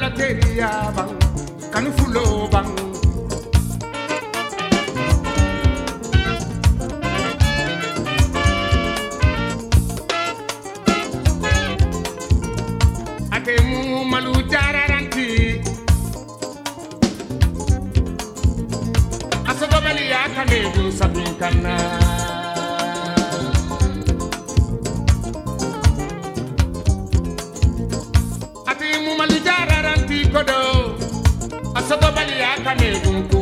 la teria bang kanu fulo bang ate mu malu jararanti asogo bali ya kane du sabin kana ate mu malu jararanti kodo asogo bali ya kane du